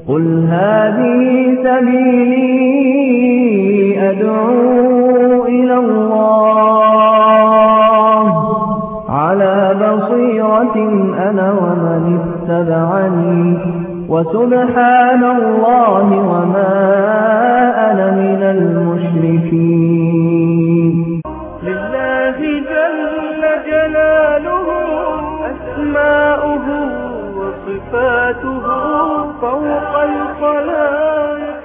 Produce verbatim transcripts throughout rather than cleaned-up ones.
قل هذه سبيلي أدعو إلى الله على بصيرة أنا ومن اتبعني وسبحان الله وما أنا من المشركين. لله جل جلاله أسماؤه وصفاته فوق الخلائق.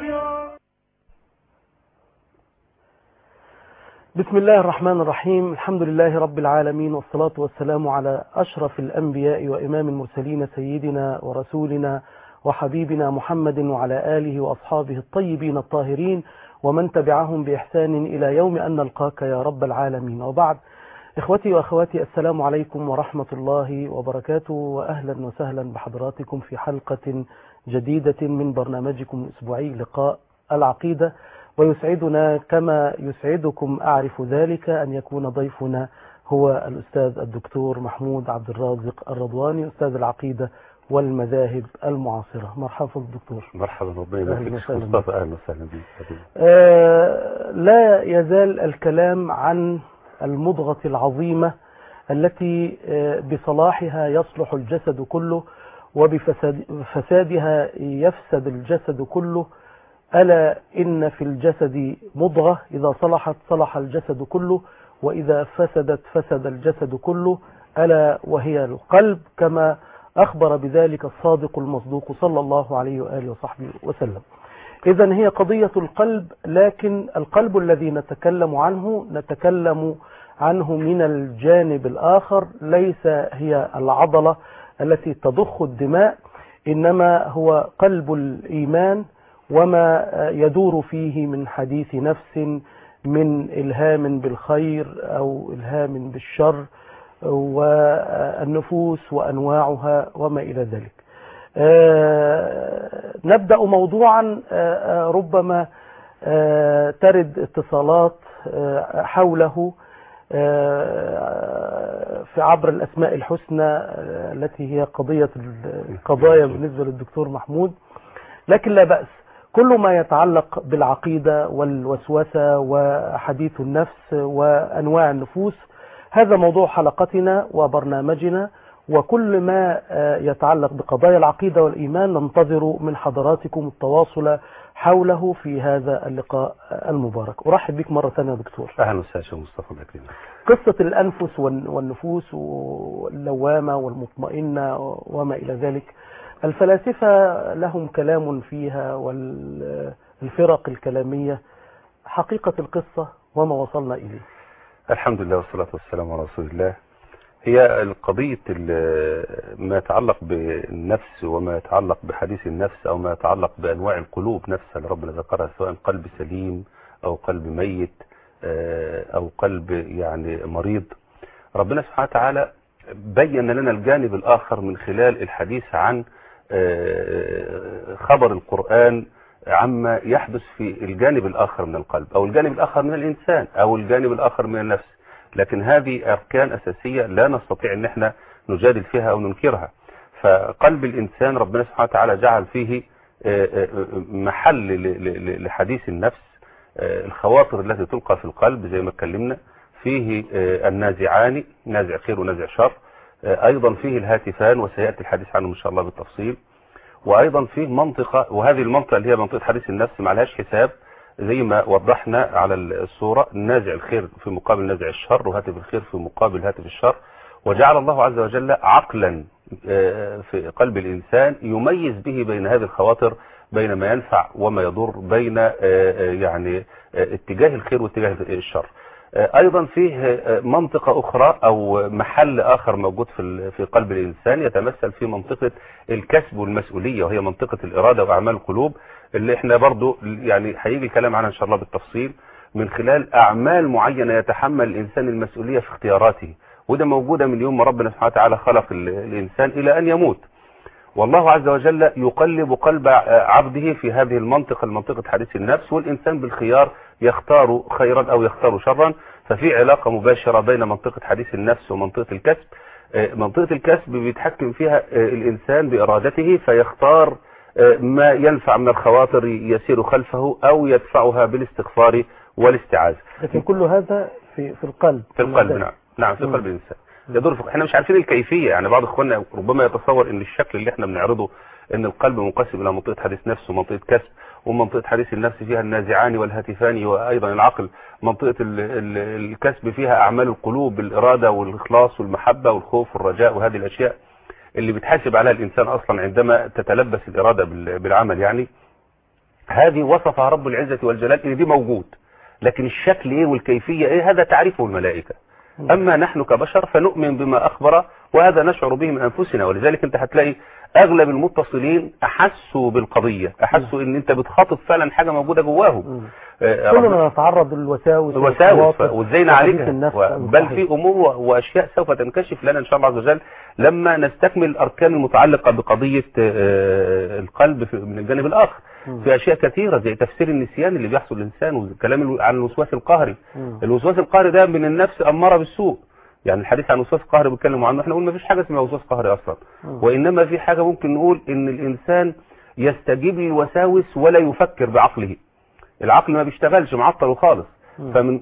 بسم الله الرحمن الرحيم. الحمد لله رب العالمين، والصلاة والسلام على أشرف الأنبياء وإمام المرسلين سيدنا ورسولنا وحبيبنا محمد وعلى آله وأصحابه الطيبين الطاهرين ومن تبعهم بإحسان إلى يوم أن نلقاك يا رب العالمين. وبعد، إخوتي وأخواتي، السلام عليكم ورحمة الله وبركاته، وأهلا وسهلا بحضراتكم في حلقة جديدة من برنامجكم الأسبوعي لقاء العقيدة. ويسعدنا كما يسعدكم أعرف ذلك أن يكون ضيفنا هو الأستاذ الدكتور محمود عبد الرازق الرضواني، أستاذ العقيدة والمذاهب المعاصرة. مرحبا دكتور. مرحبا، ربنا يبارك فيك مصطفى. أهلا وسهلا بك. آه لا يزال الكلام عن المضغة العظيمة التي آه بصلاحها يصلح الجسد كله وبفسادها يفسد الجسد كله. ألا إن في الجسد مضغة إذا صلحت صلح الجسد كله، وإذا فسدت فسد الجسد كله، ألا وهي القلب، كما أخبر بذلك الصادق المصدوق صلى الله عليه وآله وصحبه وسلم. إذن هي قضية القلب، لكن القلب الذي نتكلم عنه نتكلم عنه من الجانب الآخر، ليس هي العضلة التي تضخ الدماء، إنما هو قلب الإيمان وما يدور فيه من حديث نفس، من إلهام بالخير أو إلهام بالشر، والنفوس وأنواعها وما إلى ذلك. نبدأ موضوعا ربما ترد اتصالات حوله في عبر الأسماء الحسنى التي هي قضية القضايا بالنسبة للدكتور محمود، لكن لا بأس. كل ما يتعلق بالعقيدة والوسوسة وحديث النفس وأنواع النفوس هذا موضوع حلقتنا وبرنامجنا، وكل ما يتعلق بقضايا العقيدة والإيمان ننتظر من حضراتكم التواصل حوله في هذا اللقاء المبارك. أرحب بك مرة ثانية يا دكتور. أهلا وسهلا مصطفى. قصة الأنفس والنفوس واللوامة والمطمئنة وما إلى ذلك، الفلاسفة لهم كلام فيها والفرق الكلامية. حقيقة القصة وما وصلنا إليه. الحمد لله والصلاة والسلام على رسول الله. هي القضية ما يتعلق بالنفس وما يتعلق بحديث النفس أو ما يتعلق بأنواع القلوب نفسها اللي ربنا ذكرها، سواء قلب سليم أو قلب ميت أو قلب يعني مريض. ربنا سبحانه وتعالى بين لنا الجانب الآخر من خلال الحديث عن خبر القرآن عما يحدث في الجانب الآخر من القلب أو الجانب الآخر من الإنسان أو الجانب الآخر من النفس. لكن هذه أركان أساسية لا نستطيع أن احنا نجادل فيها أو ننكرها. فقلب الإنسان ربنا سبحانه وتعالى جعل فيه محل لحديث النفس، الخواطر التي تلقى في القلب زي ما اتكلمنا فيه، النازعان، نازع خير ونازع شر، أيضا فيه الهاتفان وسيأتي الحديث عنه إن شاء الله بالتفصيل، وأيضا فيه منطقة، وهذه المنطقة اللي هي منطقة حديث النفس ما لهاش حساب زي ما وضحنا على الصورة، نازع الخير في مقابل نازع الشر، وهاتف الخير في مقابل هاتف الشر. وجعل الله عز وجل عقلا في قلب الإنسان يميز به بين هذه الخواطر، بين ما ينفع وما يضر، بين يعني اتجاه الخير واتجاه الشر. ايضا فيه منطقة اخرى او محل اخر موجود في في قلب الانسان يتمثل في منطقة الكسب والمسؤولية، وهي منطقة الارادة واعمال القلوب، اللي احنا برضو يعني هيجي الكلام عنها ان شاء الله بالتفصيل، من خلال اعمال معينة يتحمل الانسان المسؤولية في اختياراته، وده موجودة من يوم ما ربنا سبحانه وتعالى خلق الانسان الى ان يموت. والله عز وجل يقلب قلب عبده في هذه المنطقة، المنطقة حديث النفس، والإنسان بالخيار يختار خيرا أو يختار شرا. ففي علاقة مباشرة بين منطقة حديث النفس ومنطقة الكسب. منطقة الكسب بيتحكم فيها الإنسان بإرادته فيختار ما ينفع من الخواطر يسير خلفه أو يدفعها بالاستغفار والاستعاذة. لكن كل هذا في في القلب في القلب نعم نعم في قلب الإنسان يدور. احنا مش عارفين الكيفية، يعني بعض اخواننا ربما يتصور ان الشكل اللي احنا بنعرضه ان القلب منقسم الى منطقة حديث نفس ومنطقة كسب، ومنطقة حديث النفس فيها النازعان والهاتفان، وايضا العقل منطقة ال ال الكسب فيها اعمال القلوب بالارادة والاخلاص والمحبة والخوف والرجاء، وهذه الاشياء اللي بتحاسب عليها الانسان اصلا عندما تتلبس الارادة بالعمل. يعني هذه وصفها رب العزة والجلال ان دي موجود، لكن الشكل ايه والكيفية ايه هذا تعرفه الملائكة. أما نحن كبشر فنؤمن بما أخبر، وهذا نشعر به من أنفسنا. ولذلك أنت هتلاقي أغلب المتصلين أحسوا بالقضية، أحسوا أن أنت بتخاطب فعلا حاجة موجودة جواهم. كلنا نتعرض للوساوس الوساوس وإزاي نعالجها، بل في أمور وأشياء سوف تنكشف لنا إن شاء الله عز وجل لما نستكمل الأركان المتعلقة بقضية القلب من الجانب الآخر. في أشياء كثيرة زي تفسير النسيان اللي بيحصل للإنسان، والكلام عن الوسواس القهري. الوسواس القهري ده من النفس أمارة بالسوء، يعني الحديث عن الوسواس القهري بيتكلموا عنه، احنا نقول ما فيش حاجة اسمها وسواس قهري أصلا، وإنما في حاجة ممكن نقول إن الإنسان يستجيب للوساوس ولا يفكر بعقله. العقل ما بيشتغلش، معطل خالص، فمن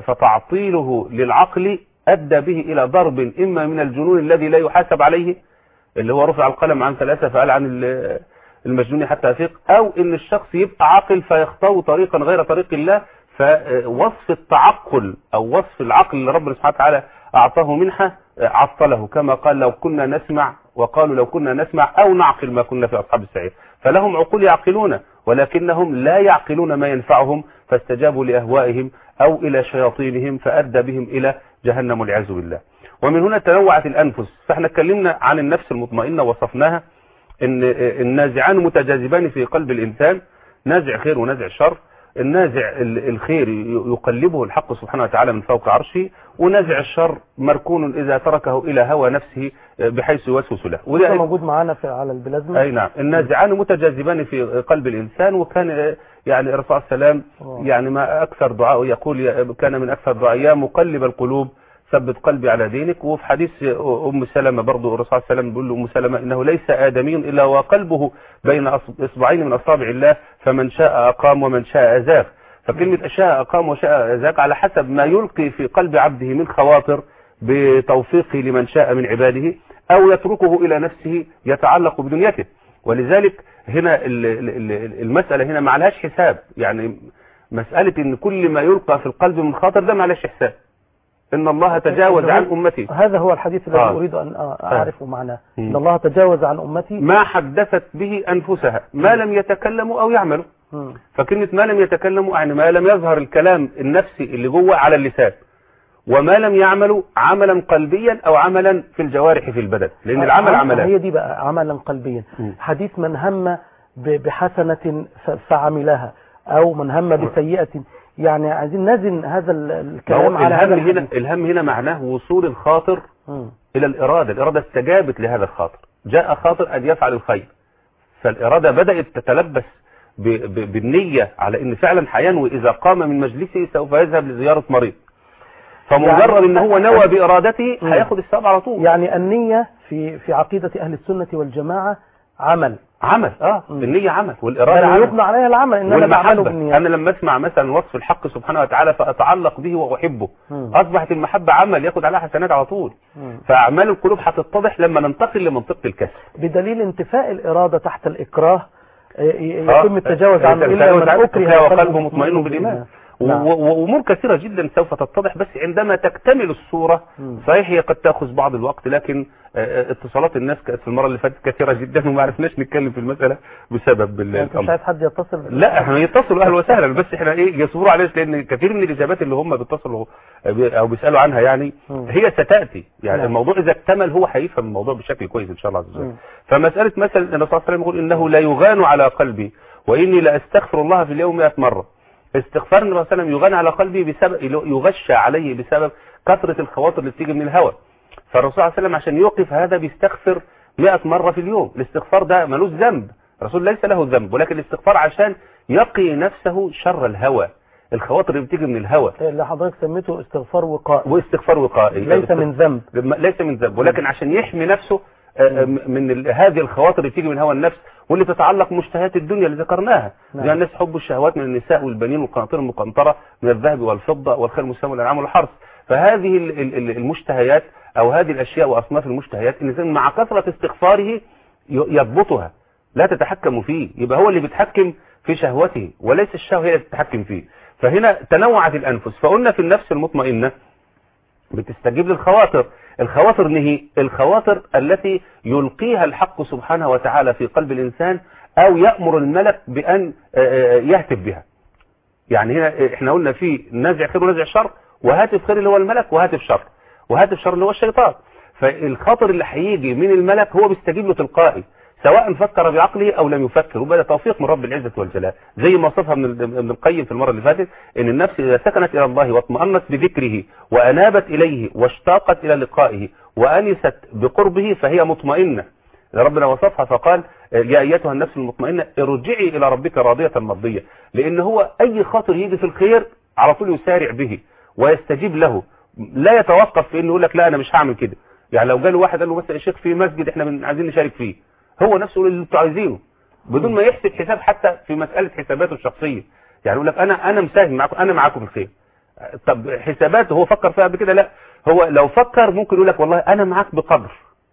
فتعطيله للعقل أدى به إلى ضرب إما من الجنون الذي لا يحاسب عليه، اللي هو رفع القلم عن ثلاثة فقال عن المجنون حتى يفيق، أو إن الشخص يبقى عاقل فيخطو طريقا غير طريق الله. فوصف التعقل أو وصف العقل اللي ربنا سبحانه وتعالى أعطاه منحة عطله، كما قال لو كنا نسمع، وقالوا لو كنا نسمع أو نعقل ما كنا في أصحاب السعير. فلهم عقول يعقلون ولكنهم لا يعقلون ما ينفعهم، فاستجابوا لأهوائهم أو إلى شياطينهم فأدى بهم إلى جهنم والعياذ بالله. ومن هنا تنوعت الأنفس. فاحنا اتكلمنا عن النفس المطمئنة وصفناها ان النازعان متجاذبان في قلب الإنسان، نازع خير ونازع شر. النازع الخير يقلبه الحق سبحانه وتعالى من فوق عرشه، ونازع الشر مركون إذا تركه إلى هوى نفسه بحيث يوسوس له. وده موجود معانا في على البلازما. أي نعم. النازعان متجاذبان في قلب الإنسان. وكان يعني الرسول صلى الله عليه وسلم يعني ما أكثر دعاء يقول كان من أكثر دعاء يا مقلب القلوب ثبت قلبي على دينك. وفي حديث أم سلمة برضو الرسول صلى الله عليه وسلم بيقول لأم سلمة إنه ليس آدمي إلا وقلبه بين إصبعين من أصابع الله، فمن شاء أقام ومن شاء أزاغ. فكلمة شاء أقام وشاء أزاغ على حسب ما يلقي في قلب عبده من خواطر بتوفيقه لمن شاء من عباده، أو يتركه إلى نفسه يتعلق بدنيته. ولذلك هنا المسألة هنا ما عليهاش حساب، يعني مسألة إن كل ما يلقى في القلب من خاطر ده ما عليهاش حساب، إن الله تجاوز عن أمتي. هذا هو الحديث الذي آه. أريد أن أعرف معناه. إن الله تجاوز عن أمتي ما حدثت به أنفسها ما لم يتكلموا أو يعملوا. فكلمة ما لم يتكلموا يعني ما لم يظهر الكلام النفسي اللي جوه على اللسان، وما لم يعملوا عملا قلبيا أو عملا في الجوارح في البدن، لأن العمل عملان. هي دي بقى عملا قلبيا. م. حديث من هم بحسنة فعملها أو من هم بسيئة، يعني عايزين نزن هذا الكلام على هذا الهم هنا. الهم هنا معناه وصول الخاطر م. إلى الإرادة. الإرادة استجابت لهذا الخاطر، جاء خاطر أن يفعل الخير، فالإرادة بدأت تتلبس ب ب بالنية على أن فعلا حينوي إذا قام من مجلسه سوف يذهب لزيارة مريض، فمجرد يعني ان هو نوى بإرادته هياخد الثواب على طول. يعني النية في في عقيدة أهل السنة والجماعة عمل عمل اه م. النية عمل، والإرادة عمل يبنى عليها العمل. إنما والمحبة أنا لما أسمع مثلا وصف الحق سبحانه وتعالى فأتعلق به وأحبه، م. أصبحت المحبة عمل ياخد عليها حسنات على طول. م. فأعمال القلوب هتتضح لما ننتقل لمنطقة الكسب، بدليل انتفاء الإرادة تحت الإكراه يتم التجاوز عنه إلا من أكره وقلبه مطمئن بالإيمان. وأمور كثيرة جدا سوف تتضح، بس عندما تكتمل الصورة. صحيح هي قد تأخذ بعض الوقت، لكن اتصالات الناس كانت في المرة اللي فاتت كثيرة جدا وما عرفناش نتكلم في المسألة بسبب انت مش عايز حد يتصل؟ لا احنا يتصلوا اهلا وسهلا، بس احنا ايه يصبروا علينا، لان كثير من الاجابات اللي هم بيتصلوا او بيسالوا عنها يعني هي ستاتي، يعني نعم. الموضوع اذا اكتمل هو هيفهم الموضوع بشكل كويس ان شاء الله عز وجل. فمسألة مثلا النبي صلى الله عليه وسلم يقول انه لا يغان على قلبي واني لا استغفر الله في اليوم مئة مرة. استغفار النبي صلى الله عليه وسلم يغان على قلبي بسبب يغشى عليه بسبب كثرة الخواطر اللي بتيجي من الهوى. فالرسول صلى الله عليه وسلم عشان يوقف هذا بيستغفر مئة مرة في اليوم. الاستغفار ده ملوش ذنب، الرسول ليس له ذنب، ولكن الاستغفار عشان يقي نفسه شر الهوى، الخواطر اللي بتيجي من الهوى اللي حضرتك سميته استغفار وقائي. واستغفار وقائي ليس من ذنب، ليس من ذنب، ولكن عشان يحمي نفسه من هذه الخواطر اللي بتيجي من هوى النفس واللي تتعلق مشتهيات الدنيا اللي ذكرناها. نعم. زي الناس حب الشهوات من النساء والبنين والقناطير المقنطرة من الذهب والفضة والخيل المسمى والأنعام والحرث. فهذه المشتهيات أو هذه الأشياء وأصناف المشتهيات الإنسان مع كثرة استغفاره يضبطها، لا تتحكم فيه، يبقى هو اللي بيتحكم في شهوته وليس الشهوة هي اللي تتحكم فيه. فهنا تنوعت الأنفس. فقلنا في النفس المطمئنة بتستجيب للخواطر. الخواطر نهي الخواطر التي يلقيها الحق سبحانه وتعالى في قلب الإنسان أو يأمر الملك بأن يهتف بها. يعني هنا احنا قلنا في نزع خير ونزع شر، وهاتف خير اللي هو الملك، وهاتف شر وهاتف شر اللي هو الشيطان. فالخاطر اللي هيجي من الملك هو بيستجيب له تلقائي سواء فكر بعقله او لم يفكر، وبدا توفيق من رب العزة والجلال. زي ما وصفها ابن القيم في المرة اللي فاتت ان النفس اذا سكنت الى الله واطمأنت بذكره وانابت اليه واشتاقت الى لقائه وانست بقربه فهي مطمئنة. ربنا وصفها فقال يا ايتها النفس المطمئنة ارجعي الى ربك راضية مرضية. لان هو اي خاطر يجي في الخير على طول يسارع به ويستجيب له، لا يتوقف في انه يقول لك لا انا مش هعمل كده. يعني لو جاله واحد قال له مثلا يا شيخ في مسجد احنا عايزين نشارك فيه، هو نفسه يقول اللي انتوا عايزينه بدون ما يحسب حساب حتى في مسألة حساباته الشخصية. يعني يقول لك انا انا مساهم معاكم، انا معاكم في الخير. طب حساباته هو فكر فيها قبل كده؟ لا، هو لو فكر ممكن يقول لك والله انا معاك بقدر.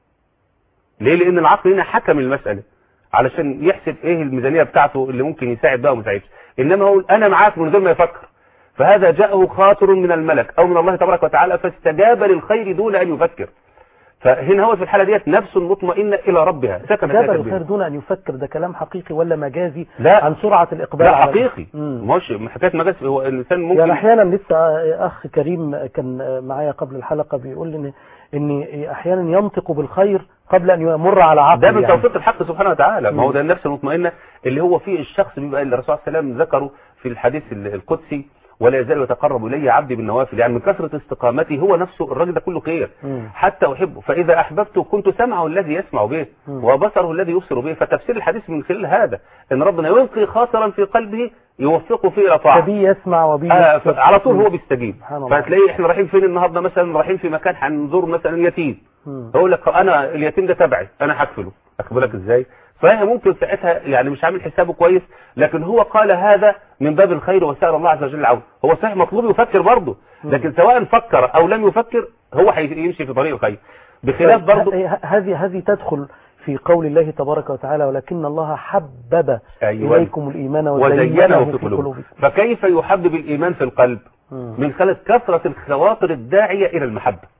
ليه؟ لان العقل هنا حكم المسألة علشان يحسب ايه الميزانية بتاعته اللي ممكن يساعد بها وما يساعدش، انما هو انا معاك من غير ما يفكر. فهذا جاءه خاطر من الملك او من الله تبارك وتعالى فاستجاب للخير دون ان يفكر. فهنا هو في الحالة ديت نفس مطمئنة إلى ربها. استجاب للخير دون أن يفكر، ده كلام حقيقي ولا مجازي؟ لا، عن سرعة الإقبال. لا حقيقي، مش حكاية مجازي. هو الإنسان ممكن يعني أحيانا لسه أخ كريم كان معايا قبل الحلقة بيقول لي إن أحيانا ينطق بالخير قبل أن يمر على عقل. ده من يعني توفيق الحق سبحانه وتعالى. ما هو ده النفس المطمئنة اللي هو فيه الشخص بيبقى اللي الرسول صلى الله عليه وسلم ذكره في الحديث القدسي ولا يزال يتقرب إلي عبدي بالنوافل. يعني من كثرة استقامته هو نفسه الراجل ده كله خير حتى أحبه. فإذا أحببته كنت سمعه الذي يسمع به وبصره الذي يبصر به. فتفسير الحديث من خلال هذا ان ربنا يلقي خاطرا في قلبه يوفقه فيه إلى طاعة. فبي يسمع وبي آه على طول هو بيستجيب. فتلاقي احنا رايحين فين النهارده مثلا؟ رايحين في مكان هنزور مثلا يتيم، يقول لك انا اليتيم ده تبعي انا هكفله. اخد بالك ازاي؟ فهي ممكن ساعتها يعني مش عامل حسابه كويس، لكن هو قال هذا من باب الخير وسأل الله عز وجل العون. هو صحيح مطلوب يفكر برضه، لكن سواء فكر او لم يفكر هو هيمشي في طريق الخير. بخلاف برضه هذه هذه تدخل في قول الله تبارك وتعالى ولكن الله حبب أيوة. إليكم الإيمان وزينه في قلوبكم. فكيف يحبب الإيمان في القلب؟ من خلال كثرة الخواطر الداعية إلى المحبة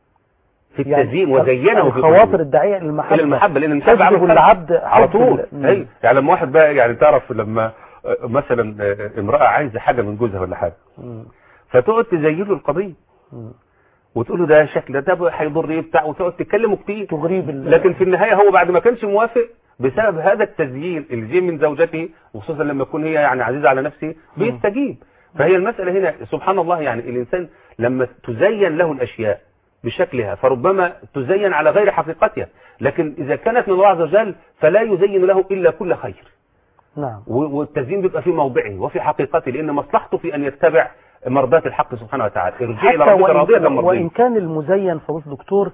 في التزيين. يعني وزينه في الخواطر الداعية إلى المحبة، إلى المحبة لأن المحبة عمل العبد على طول. أي يعني لما واحد بقى يعني تعرف لما مثلا امرأة عايزة حاجة من جوزها ولا حاجة فتقعد تزين له القضية وتقول له ده شكل ده هيضر ايه بتاع وتقعد تتكلموا كتير تغريب. لكن في النهاية هو بعد ما كانش موافق بسبب هذا التزيين الجيم من زوجته، وخصوصا لما يكون هي يعني عزيزة على نفسه بيستجيب. فهي المسألة هنا سبحان الله، يعني الإنسان لما تزين له الأشياء بشكلها فربما تزين على غير حقيقتها، لكن إذا كانت من الله عز وجل فلا يزين له إلا كل خير. نعم. والتزيين بيبقى في موضعه وفي حقيقته، لأن مصلحته في أن يتبع مرضات الحق سبحانه وتعالى. ارجعي إلى ربك راضية مرضية. وإن كان المزين فضل دكتور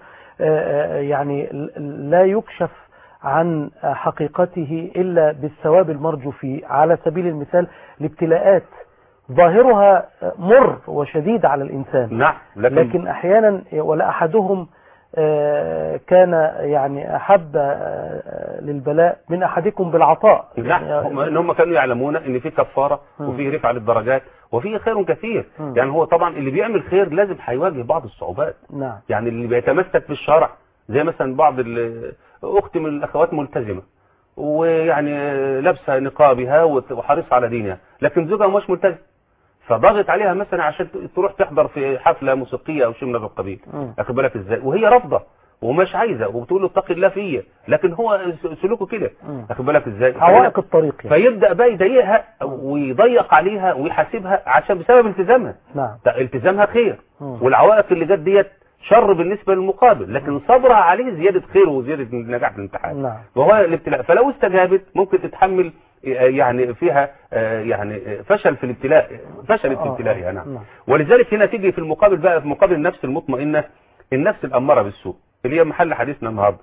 يعني لا يكشف عن حقيقته إلا بالثواب المرجو فيه. على سبيل المثال الابتلاءات ظاهرها مر وشديد على الإنسان، نعم. لكن, لكن أحيانا ولا أحدهم كان يعني أحب للبلاء من أحدكم بالعطاء. نعم. هم إن هم كانوا يعلمون إن في كفارة وفي رفع للدرجات وفي خير كثير. م. يعني هو طبعا اللي بيعمل خير لازم هيواجه بعض الصعوبات. نعم. يعني اللي بيتمسك بالشرع زي مثلا بعض أختي من الأخوات ملتزمة ويعني لابسه نقابها وحريصة على دينها، لكن زوجها مش ملتزم فضغط عليها مثلا عشان تروح تحضر في حفلة موسيقية او شيء من هذا القبيل. اخد بالك ازاي؟ وهي رافضه ومش عايزه وبتقول له اتق الله فيا، لكن هو سلوكه كده. اخد بالك ازاي؟ عوائق الطريق يعني. فيبدا بقى يضايقها ويضيق عليها ويحاسبها عشان بسبب التزامها. نعم. التزامها خير والعوائق اللي جت ديت شر بالنسبه للمقابل، لكن صبرها عليه زياده خير وزياده نجاح في الامتحان. نعم. وهو الابتلاء، فلو استجابت ممكن تتحمل يعني فيها يعني فشل في الابتلاء، فشل في الابتلاء يعني. نعم. ولذلك هنا تيجي في المقابل بقى، في مقابل النفس المطمئنة النفس الأمارة بالسوء اللي هي محل حديثنا النهارده.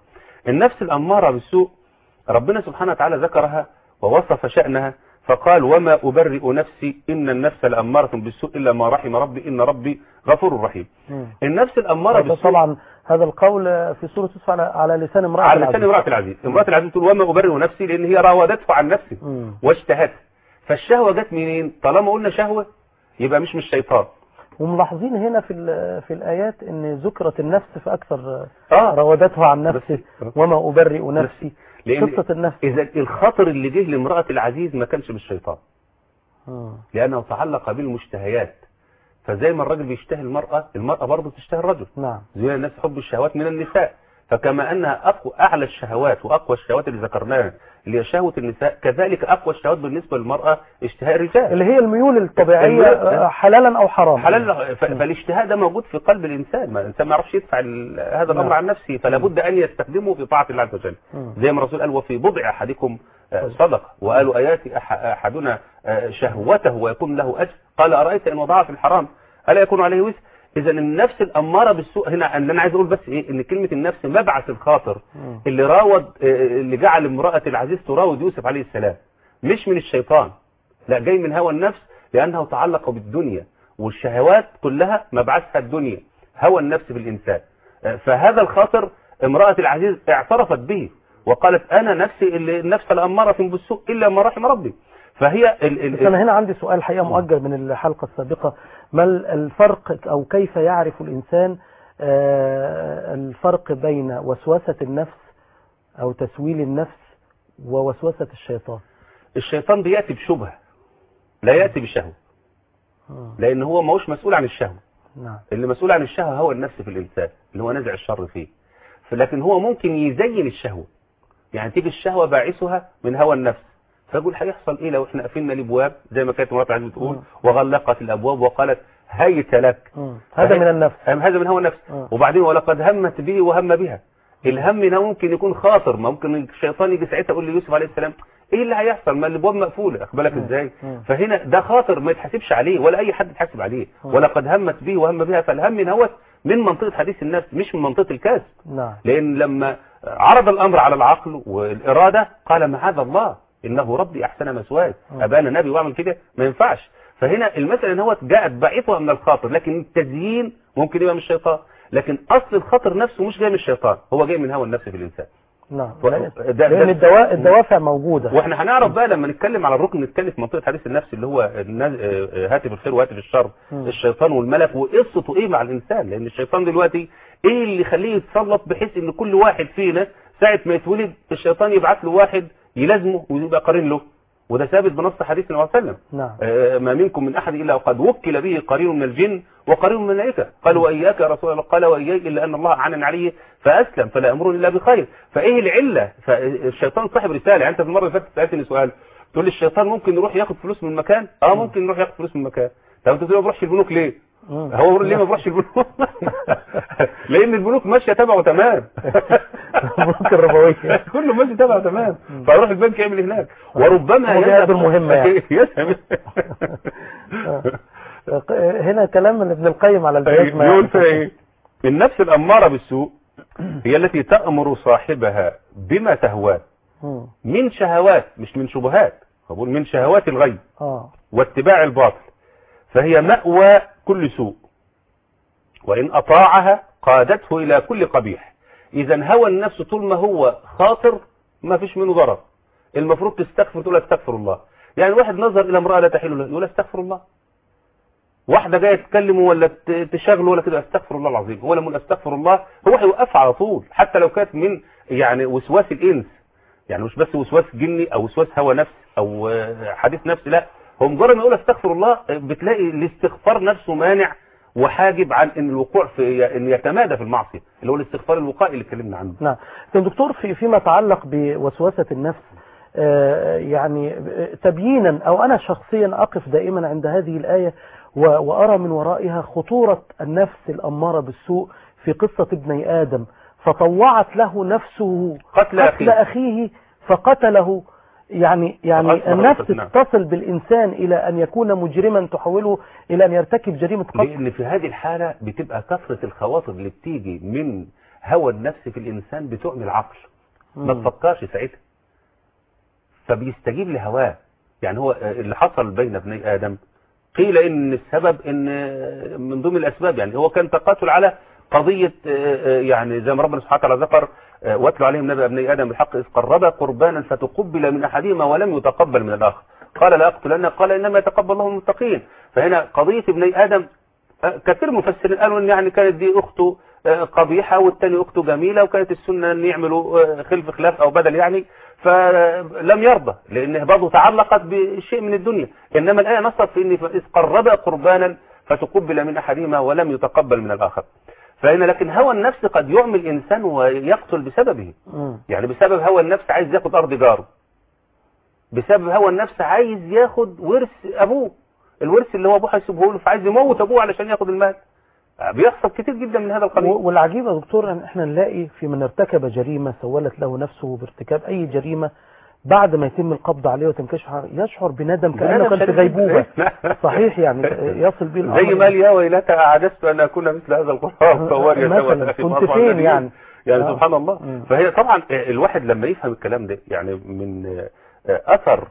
النفس الأمارة بالسوء ربنا سبحانه وتعالى ذكرها ووصف شأنها فقال وما أبرئ نفسي إن النفس لأمارة بالسوء إلا ما رحم ربي إن ربي غفور رحيم. مم. النفس الأمارة بالسوء طبعا هذا القول في سورة يوسف على, على لسان امرأة على العزيز. لسان امرأة العزيز. امرأة العزيز تقول وما أبرئ نفسي لأن هي راودته عن نفسه مم. واشتهته. فالشهوة جت منين؟ طالما قلنا شهوة يبقى مش مش شيطان. وملاحظين هنا في في الآيات ان ذكرت النفس في أكثر آه. راودته عن نفسه وما أبرئ نفسي. لأن قصة النفس إذا الخطر اللي جه لامرأة العزيز ما كانش بالشيطان آه. لأنه تعلق بالمشتهيات. فزي ما الرجل بيشتهي المرأة المرأة برضه تشتهي الرجل. نعم. زي الناس حب الشهوات من النساء. فكما أنها أقوى أعلى الشهوات وأقوى الشهوات اللي ذكرناها اللي هي شهوة النساء كذلك أقوى الشهوات بالنسبة للمرأة اشتهاء الرجال اللي هي الميول الطبيعية حلالا أو حراما. حلال. فالاشتهاء ده موجود في قلب الإنسان. ما الإنسان ما يعرفش يدفع هذا الأمر عن نفسه فلا بد أن يستخدمه في طاعة الله عز وجل. زي ما الرسول قال وفي بضع أحدكم صدقة وقالوا آياتي أحدنا شهوته ويكون له أجر قال أرأيت إن وضعها في الحرام ألا يكون عليه وزر. إذا النفس الأمارة بالسوء هنا اللي أنا عايز أقول بس إيه إن كلمة النفس مبعث الخاطر اللي راود اللي جعل امرأة العزيز تراود يوسف عليه السلام مش من الشيطان لا جاي من هوى النفس لأنه تعلق بالدنيا والشهوات كلها مبعثها الدنيا هوى النفس في الإنسان. فهذا الخاطر امرأة العزيز اعترفت به وقالت أنا نفسي اللي النفس الأمارة بالسوء إلا ما رحم ربي. فهي ال ال أنا هنا عندي سؤال حقيقة مؤجل من الحلقة السابقة ما الفرق أو كيف يعرف الإنسان الفرق بين وسوسة النفس أو تسويل النفس ووسوسة الشيطان؟ الشيطان بيأتي بشبهة لا يأتي بشهوة لأن هو ما هوش مسؤول عن الشهوة. نعم. اللي مسؤول عن الشهوة هو النفس في الإنسان اللي هو نزع الشر فيه. لكن هو ممكن يزين الشهوة يعني تيجي الشهوة باعثها من هوى النفس فيقول هيحصل ايه لو احنا قفلنا الابواب زي ما كانت مرات عزيز بتقول وغلقت الابواب وقالت هيت لك. هذا من النفس. هذا من هو النفس. مم. وبعدين ولقد همت به وهم بها. الهم ده ممكن يكون خاطر ممكن الشيطان يجي ساعتها يقول ليوسف عليه السلام ايه اللي هيحصل ما الابواب مقفوله اخبالك ازاي. فهنا ده خاطر ما يتحاسبش عليه ولا اي حد يتحاسب عليه. ولقد همت به وهم بها فالهم نوت من منطقه حديث النفس مش من منطقه الكسب. نعم. لان لما عرض الامر على العقل والاراده قال معاذ الله انه ربي احسن مثواي ابانا نبي واعمل كده ما ينفعش. فهنا المساله ان هو جاءت باعثها من الخاطر لكن التزيين ممكن يبقى من الشيطان لكن اصل الخطر نفسه مش جاي من الشيطان هو جاي من هوى النفس في الانسان. نعم. ده لان الدوا... الدوافع موجوده واحنا هنعرف بقى لما نتكلم على الركن نتكلم في منطقه حديث النفس اللي هو هاتف الخير وهاتف الشر م. الشيطان والملك وقصته ايه مع الانسان لان الشيطان دلوقتي ايه اللي يخليه يتسلط بحيث ان كل واحد فينا ساعه ما يتولد الشيطان يبعث له واحد يلازمه ويبقى قرين له وده ثابت بنص حديث النبي صلى الله عليه وسلم. نعم. آه ما منكم من احد الا وقد وكل به قرين من الجن وقرين من الملائكه قال واياك يا رسول الله قال واياي الا ان الله اعان عليه فاسلم فلا امرني الا بخير. فايه العله؟ فالشيطان صاحب رساله يعني انت في المره اللي فاتت سالتني سؤال تقول لي الشيطان ممكن يروح ياخد فلوس من مكان اه ممكن يروح ياخد فلوس من مكان. طب انت بتقول ما بروحش البنوك ليه؟ هو ليه ما بروحش البنوك؟ لان البنوك ماشيه تبعه تمام. البنوك الربويه كله ماشي تبعه تمام فيروح البنك يعمل هناك وربما يذهب المهمه يعني. هنا كلام ابن القيم على الجزمه يقول في ايه؟ النفس الاماره بالسوء هي التي تأمر صاحبها بما تهواه من شهوات مش من شبهات بقول من شهوات الغي واتباع الباطل فهي مأوى كل سوء وإن أطاعها قادته إلى كل قبيح. إذا هوى النفس طول ما هو خاطر ما فيش منه ضرر المفروض تستغفر تقول استغفر الله. يعني واحد نظر إلى امرأة لا تحل له يقول استغفر الله. واحدة جاية تكلمه ولا تشغله ولا كده استغفر الله العظيم هو لما استغفر الله هو هيوقف على طول حتى لو كانت من يعني وسواس الإنس يعني مش بس وسواس جني أو وسواس هوى نفس أو حديث نفس لا هو مجرد ما يقول استغفر الله بتلاقي الاستغفار نفسه مانع وحاجب عن ان الوقوع في ان يتمادى في المعصيه اللي هو الاستغفار الوقائي اللي اتكلمنا عنه. نعم. دكتور في فيما يتعلق بوسوسه النفس آه يعني تبيينا او انا شخصيا اقف دائما عند هذه الايه وارى من ورائها خطوره النفس الاماره بالسوء في قصه ابني ادم فطوعت له نفسه قتل, قتل اخيه فقتله. يعني يعني النفس تصل بالإنسان إلى أن يكون مجرما تحوله إلى أن يرتكب جريمة قتل. لأن في هذه الحالة بتبقى كثرة الخواطر اللي بتيجي من هوى النفس في الإنسان بتعمي العقل ما تفكرش ساعتها، فبيستجيب لهواه. يعني هو اللي حصل بين ابني آدم قيل إن السبب إن من ضمن الأسباب، يعني هو كان تقاتل على قضية، يعني زي ما ربنا سبحانه وتعالى ذكر واتلو عليهم نبأ ابني آدم بالحق إذ قربا قربانا فتقبل من أحدهما ولم يتقبل من الآخر قال لا أقتلنك قال إنما يتقبل الله من المتقين. فهنا قضية ابني آدم كثير مفسرين قالوا إن يعني كانت دي أخته قبيحة والتاني أخته جميلة، وكانت السنة أن يعملوا خلف خلاف أو بدل يعني، فلم يرضى لأنه برضه تعلقت بشيء من الدنيا. إنما الآية نصت في إن إذ قربا قربانا فتقبل من أحدهما ولم يتقبل من الآخر. فهنا لكن هوى النفس قد يعمي الإنسان ويقتل بسببه. يعني بسبب هوى النفس عايز ياخد أرض جاره، بسبب هوى النفس عايز ياخد ورث أبوه، الورث اللي هو أبوه هيسيبه له، فعايز يموت أبوه علشان ياخد المال. بيحصل كتير جدا من هذا القبيل. والعجيب يا دكتور ان احنا نلاقي في من ارتكب جريمة سولت له نفسه بارتكاب اي جريمة، بعد ما يتم القبض عليه وتنكشف يشعر بندم كأنه كان في غيبوبة. صحيح، يعني يصل به الامر زي مال يا ويلتى اعجزت ان اكون مثل هذا القرآن صور يا مثلا كنت فين يعني يعني آه. سبحان الله. م. فهي طبعا الواحد لما يفهم الكلام ده، يعني من اثر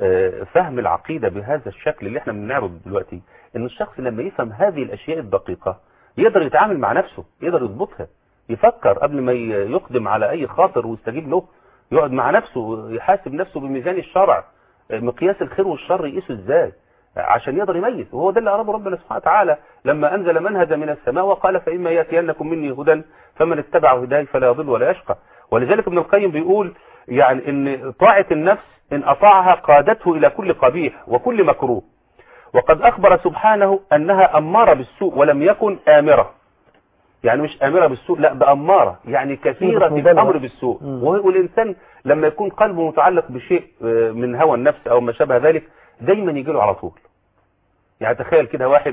فهم العقيدة بهذا الشكل اللي احنا بنعرض دلوقتي، ان الشخص لما يفهم هذه الاشياء الدقيقة يقدر يتعامل مع نفسه، يقدر يضبطها، يفكر قبل ما يقدم على اي خاطر ويستجيب له، يقعد مع نفسه يحاسب نفسه بميزان الشرع، مقياس الخير والشر يقيسه ازاي عشان يقدر يميز. وهو ده اللي أراده ربنا سبحانه وتعالى لما أنزل منهجا من السماء وقال فإما يأتينكم مني هدى فمن اتبع هداي فلا يضل ولا يشقى. ولذلك ابن القيم بيقول يعني ان طاعة النفس إن أطاعها قادته إلى كل قبيح وكل مكروه، وقد أخبر سبحانه أنها أمارة بالسوء ولم يكن آمرة. يعني مش آمرة بالسوء، لا بأمارة، يعني كثيرة الأمر بالسوء. والإنسان لما يكون قلبه متعلق بشيء من هوى النفس أو ما شابه ذلك دايما يجي له على طول. يعني تخيل كده واحد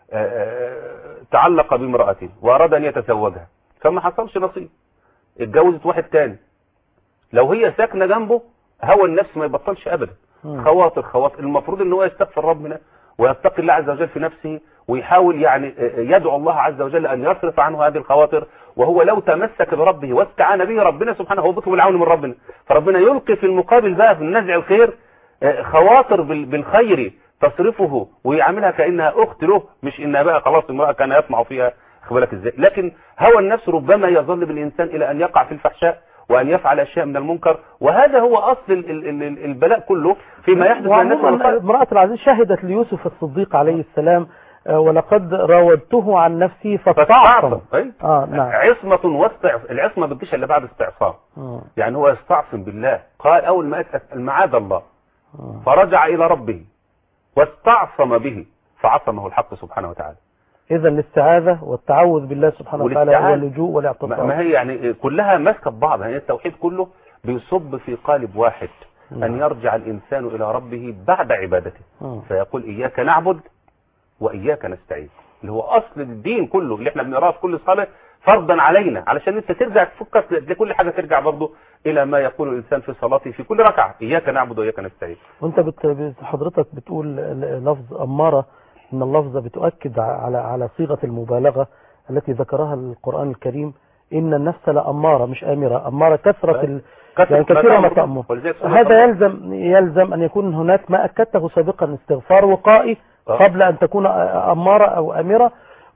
تعلق بامرأة وأراد أن يتزوجها فما حصلش نصيب، اتجوزت واحد تاني، لو هي ساكنة جنبه هوى النفس ما يبطلش أبدا، خواطر خواطر. المفروض ان هو يستغفر ربنا ويتقي الله عز وجل في نفسه ويحاول يعني يدعو الله عز وجل أن يصرف عنه هذه الخواطر. وهو لو تمسك بربه واستعان به ربنا سبحانه هو بيطلب العون من ربنا، فربنا يلقي في المقابل بقى في النزع الخير خواطر بالخير تصرفه ويعملها كأنها أخت له، مش إنها بقى خلاص امرأة كان يطمع فيها. خبالك إزاي؟ لكن هوى النفس ربما يظل بالإنسان إلى أن يقع في الفحشاء وأن يفعل أشياء من المنكر، وهذا هو أصل البلاء كله فيما يحدث من الناس. امرأة العزيز شهدت ليوسف الصديق عليه السلام ولقد راودته عن نفسي فاستعصم. آه نعم. عصمة واستعصم، العصمة بتجيش إلا بعد استعصام. آه. يعني هو يستعصم بالله، قال أول ما أسأل معاذ الله، آه. فرجع إلى ربه واستعصم به فعصمه الحق سبحانه وتعالى. إذا الاستعاذة والتعوذ بالله سبحانه وتعالى هو اللجوء والاعتصام. ما هي يعني كلها ماسكة ببعض، يعني التوحيد كله بيصب في قالب واحد، م. أن يرجع الإنسان إلى ربه بعد عبادته، م. فيقول إياك نعبد وإياك نستعين، اللي هو أصل الدين كله اللي احنا بنقراه في كل صلاة فرضا علينا، علشان انت ترجع تفكر لكل حاجة ترجع برضه إلى ما يقول الإنسان في صلاته في كل ركعة، إياك نعبد وإياك نستعين. وانت بت... حضرتك بتقول لفظ أمارة، إن اللفظة بتؤكد على على صيغة المبالغة التي ذكرها القرآن الكريم، إن النفس لأمارة مش آمرة، أمارة كثرة ال... يعني كثيرا ما تأمر. هذا يلزم يلزم أن يكون هناك ما أكدته سابقا استغفار وقائي قبل أن تكون أمارة أو آمرة،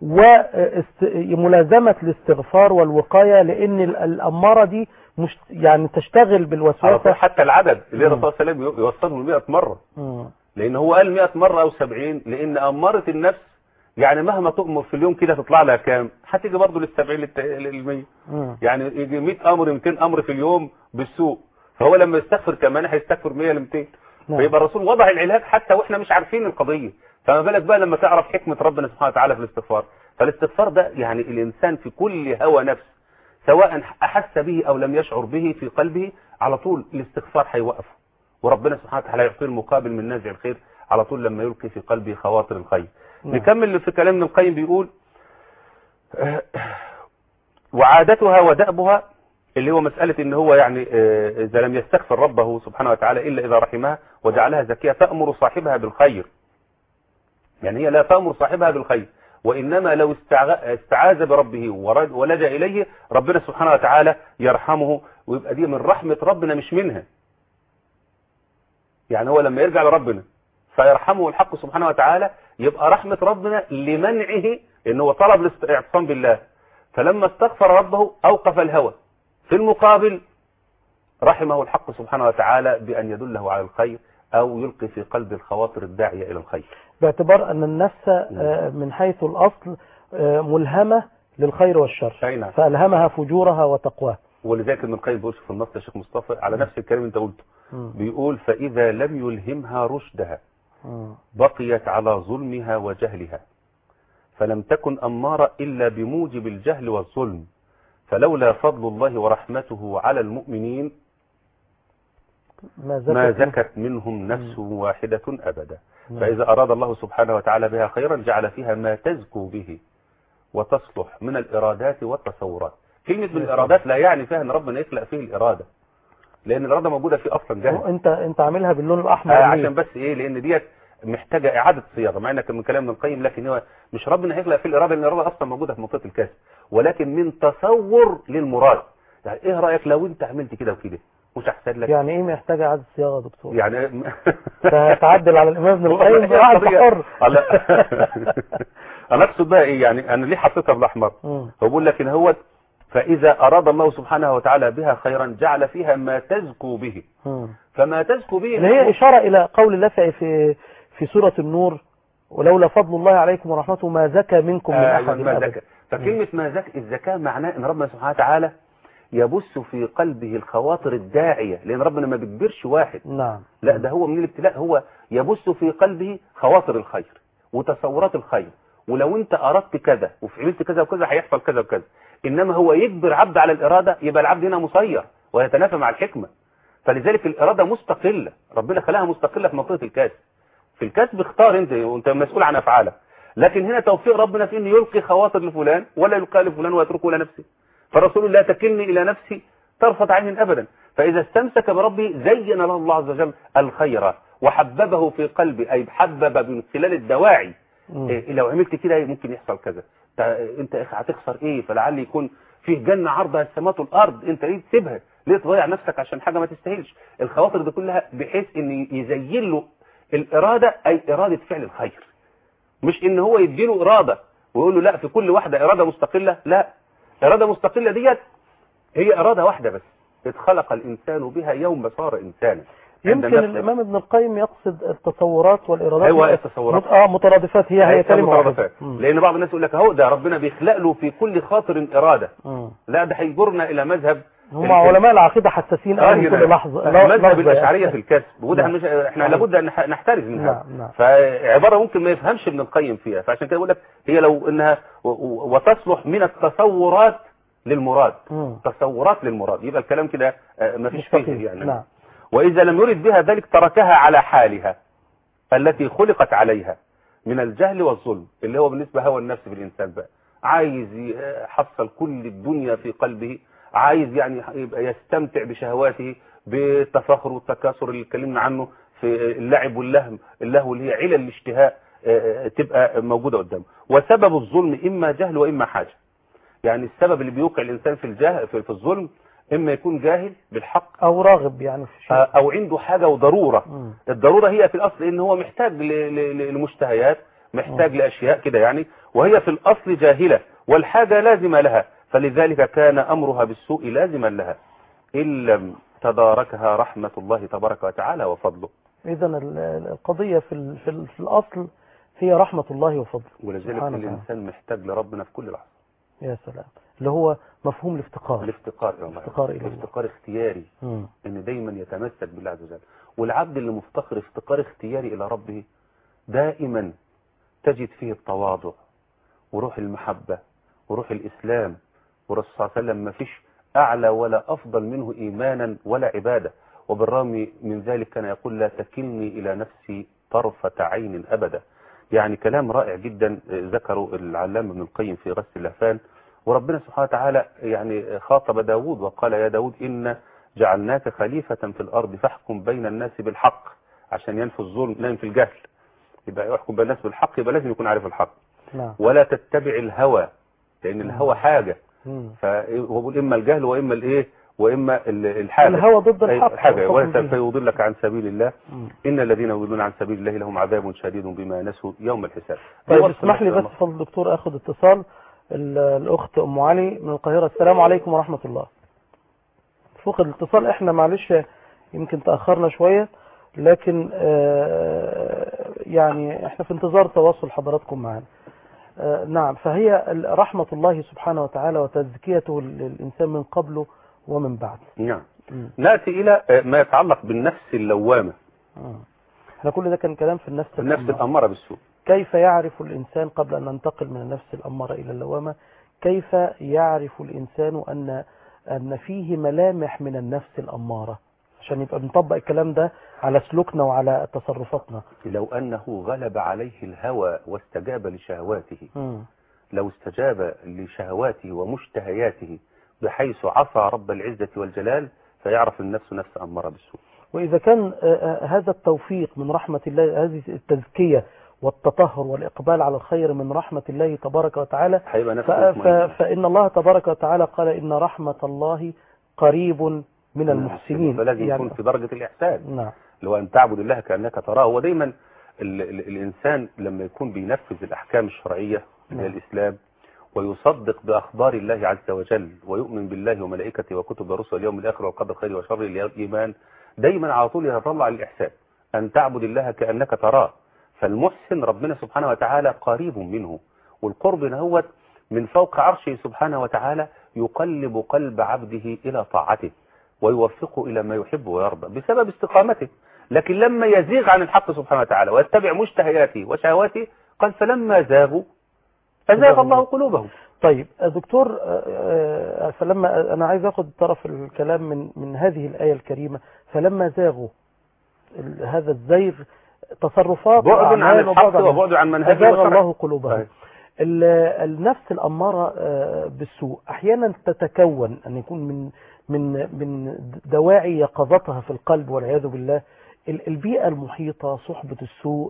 وملازمة الاستغفار والوقاية، لأن الأمارة دي مش يعني تشتغل بالوسوسة. حتى العدد اللي الرسول صلى الله عليه وسلم يوصله مئة مرة، م. لأن هو قال مئة مرة أو سبعين، لأن أمارة النفس يعني مهما تؤمر في اليوم كده تطلع لها كام، هتيجي برضه للسبعين للمية، يعني يجي مئة أمر مئتين أمر في اليوم بالسوء، فهو لما يستغفر كمان هيستغفر مئة لمئتين، فيبقى الرسول وضع العلاج حتى وإحنا مش عارفين القضية، فما بالك بقى لما تعرف حكمة ربنا سبحانه وتعالى في الاستغفار. فالاستغفار ده يعني الإنسان في كل هوى نفس سواء أحس به أو لم يشعر به في قلبه على طول الاستغفار هيوقفه، وربنا سبحانه وتعالى يعطيه المقابل من نازع الخير على طول لما يلقي في قلبه خواطر الخير. نعم. نكمل في كلام ابن القيم بيقول وعادتها ودأبها، اللي هو مسألة ان هو يعني إذا لم يستغفر ربه سبحانه وتعالى إلا إذا رحمها وجعلها زكية تأمر صاحبها بالخير، يعني هي لا تأمر صاحبها بالخير، وإنما لو استعاذ بربه ولجأ إليه ربنا سبحانه وتعالى يرحمه ويبقى دي من رحمة ربنا مش منها. يعني هو لما يرجع لربنا فيرحمه الحق سبحانه وتعالى، يبقى رحمة ربنا لمنعه، ان هو طلب الاعتصام بالله، فلما استغفر ربه اوقف الهوى، في المقابل رحمه الحق سبحانه وتعالى بأن يدله على الخير أو يلقي في قلب الخواطر الداعية إلى الخير، باعتبار أن النفس من حيث الأصل ملهمة للخير والشر، نعم. فألهمها فجورها وتقواها. ولذلك ابن القيم بيقول في النص يا شيخ مصطفى على نفس الكلام انت قلته، بيقول فإذا لم يلهمها رشدها بقيت على ظلمها وجهلها، فلم تكن أمارة إلا بموجب الجهل والظلم، فلولا فضل الله ورحمته على المؤمنين ما زكت, ما زكت منهم نفس واحدة أبدا. فإذا أراد الله سبحانه وتعالى بها خيرا جعل فيها ما تزكو به وتصلح من الإرادات والتصورات. كلمة من الإرادات لا يعني فيها أن ربنا يخلق فيه الإرادة، لأن الإرادة موجودة فيه أصلا جاهز. أنت أنت عاملها باللون الأحمر آه عشان بس إيه، لأن ديت محتاجة إعادة صياغة، مع إنك من كلام ابن القيم، لكن هو مش ربنا هيخلق فيه الإرادة، لأن الإرادة أصلا موجودة في منطقة الكسب، ولكن من تصور للمراد. يعني إيه رأيك لو أنت عملت كده وكده مش أحسن لك؟ يعني إيه محتاجة إعادة صياغة يا دكتور؟ يعني هتعدل على الإمام ابن القيم قاعد حر. أنا أقصد بقى إيه، يعني أنا ليه حطيتها بالأحمر؟ هو بقول لك إن هو فإذا أراد الله سبحانه وتعالى بها خيرا جعل فيها ما تزكو به. فما تزكو به اللي هي إشارة إلى قول الله في في سورة النور ولولا فضل الله عليكم ورحمته ما زكى منكم من آه أحد ما زكى. فكلمة ما زكى، الزكاة معناه إن ربنا سبحانه وتعالى يبث في قلبه الخواطر الداعية، لأن ربنا ما بيجبرش واحد. نعم. لا ده هو من الابتلاء، هو يبث في قلبه خواطر الخير وتصورات الخير، ولو انت اردت كذا وفعلت كذا وكذا هيحصل كذا وكذا. انما هو يجبر عبد على الإرادة، يبقى العبد هنا مسير ويتنافى مع الحكمة. فلذلك الإرادة مستقلة، ربنا خلاها مستقلة في منطقة الكسب. في الكسب اختار انت وانت مسؤول عن افعالك، لكن هنا توفيق ربنا في انه يلقي خواطر لفلان ولا يلقى لفلان ويتركه لنفسه. فرسول الله تكلني الى نفسي طرفة عين ابدا. فاذا استمسك بربه زين له الله عز وجل الخير وحببه في قلبه، اي حبب من خلال الدواعي. إيه لو عملت كده ممكن يحصل كذا، انت يا اخي هتخسر ايه، فلعل يكون فيه جنة عرضها السماوات والارض، انت ليه تسيبها، ليه تضيع نفسك عشان حاجة ما تستاهلش. الخواطر دي كلها بحيث ان يزين له الإرادة، أي إرادة فعل الخير، مش إن هو يديله إرادة ويقول له لا في كل واحدة إرادة مستقلة. لا، إرادة مستقلة ديت هي إرادة واحدة بس اتخلق الإنسان بها يوم صار إنسانا. يمكن الإمام ابن القيم يقصد التصورات والإرادات. أيوة التصورات اه مترادفات، هي هي كلمة واحدة. لأن بعض الناس يقول لك اهو ده ربنا بيخلق له في كل خاطر إرادة. مم. لا ده هيجرنا إلى مذهب هم علماء العقيدة حساسين قوي في كل لحظة. مذهب الأشعرية في الكسب، وده مش احنا لابد ان نحترز منها. نعم. فعبارة ممكن ما يفهمش ابن القيم فيها، فعشان كده بقول لك هي لو انها وتصلح من التصورات للمراد. مم. تصورات للمراد، يبقى الكلام كده ما فيش فيه يعني. نعم. وإذا لم يرد بها ذلك تركها على حالها التي خلقت عليها من الجهل والظلم، اللي هو بالنسبة هوى النفس في الإنسان بقى، عايز يحصل كل الدنيا في قلبه، عايز يعني يبقى يستمتع بشهواته بالتفاخر والتكاثر اللي اتكلمنا عنه في اللعب واللهو، اللهو اللي هي علل الاشتهاء تبقى موجودة قدامه. وسبب الظلم إما جهل وإما حاجة. يعني السبب اللي بيوقع الإنسان في الجهل في الظلم إما يكون جاهل بالحق أو راغب يعني في شيء، أو عنده حاجة وضرورة. م. الضرورة هي في الأصل إن هو محتاج لمشتهيات، محتاج م. لأشياء كده يعني، وهي في الأصل جاهلة، والحاجة لازمة لها، فلذلك كان أمرها بالسوء لازما لها إن لم تداركها رحمة الله تبارك وتعالى وفضله. إذن القضية في, في, في الأصل هي رحمة الله وفضله. ولذلك الإنسان محتاج لربنا في كل لحظة. يا سلام، اللي هو مفهوم الافتقار. الافتقار يا الله، الافتقار, الافتقار اختياري. مم. ان دايما يتمسك بالله عز وجل. والعبد اللي مفتقر افتقار اختياري الى ربه دائما تجد فيه التواضع وروح المحبة وروح الاسلام. والرسول صلى الله عليه وسلم ما فيش اعلى ولا افضل منه ايمانا ولا عبادة، وبالرغم من ذلك كان يقول لا تكلني الى نفسي طرفة عين ابدا. يعني كلام رائع جدا ذكره العلامة ابن القيم في غسل اللهفان. وربنا سبحانه وتعالى يعني خاطب داود وقال يا داود إن جعلناك خليفة في الأرض فاحكم بين الناس بالحق، عشان ينفي الظلم لا ينفي الجهل، يبقى يحكم بين الناس بالحق، يبقى لازم يكون عارف الحق. نعم. ولا تتبع الهوى، لأن الهوى حاجة، فهو بيقول إما الجهل وإما الإيه وإما الحاجة الهوى ضد الحق حاجة ولا فيضلك عن سبيل الله. م. إن الذين يضلون عن سبيل الله لهم عذاب شديد بما نسوا يوم الحساب. طيب اسمح لي بس فضل الدكتور أخذ اتصال. الأخت أم علي من القاهرة. السلام عليكم ورحمة الله. فوق الاتصال احنا معلش يمكن تأخرنا شوية، لكن يعني احنا في انتظار تواصل حضراتكم معنا. نعم، فهي رحمة الله سبحانه وتعالى وتزكيته للإنسان من قبله ومن بعد. نعم. نأتي إلى ما يتعلق بالنفس اللوامة. احنا كل ده كان كلام في النفس النفس الأمارة, الأمارة بالسوء. كيف يعرف الإنسان قبل أن ننتقل من النفس الأمارة إلى اللوامة، كيف يعرف الإنسان أن أن فيه ملامح من النفس الأمارة عشان يبقى بنطبق الكلام ده على سلوكنا وعلى تصرفاتنا؟ لو أنه غلب عليه الهوى واستجاب لشهواته، م. لو استجاب لشهواته ومشتهياته بحيث عصى رب العزة والجلال فيعرف النفس نفس أمارة بالسوء. وإذا كان هذا التوفيق من رحمة الله، هذه التزكية والتطهر والإقبال على الخير من رحمة الله تبارك وتعالى، ف... ف... فإن الله تبارك وتعالى قال إن رحمة الله قريب من المحسنين. فلازم يعني يكون في درجة الإحسان. نعم. لو أن تعبد الله كأنك تراه. هو دايما ال... ال... الإنسان لما يكون بينفذ الأحكام الشرعية من نعم. الإسلام ويصدق بأخبار الله عز وجل ويؤمن بالله وملائكته وكتب ورسله واليوم الآخر والقدر خير وشر الإيمان، دايما على طول يتطلع للإحسان، أن تعبد الله كأنك تراه. فالمحسن ربنا سبحانه وتعالى قريب منه، والقرب نهوت من فوق عرشه سبحانه وتعالى يقلب قلب عبده إلى طاعته ويوفقه إلى ما يحب ويرضى بسبب استقامته. لكن لما يزيغ عن الحق سبحانه وتعالى ويتبع مشتهياته وشهواته قال فلما زاغوا أزاغ الله قلوبهم. طيب دكتور، فلما أنا عايز أخذ طرف الكلام من من هذه الآية الكريمة، فلما زاغوا، هذا الزيغ تصرفات بعد عن الحق وبعد عن منهج الله قلوبهم. النفس الأمارة بالسوء أحيانا تتكون أن يكون من من من دواعي يقظتها في القلب والعياذ بالله البيئة المحيطة، صحبة السوء،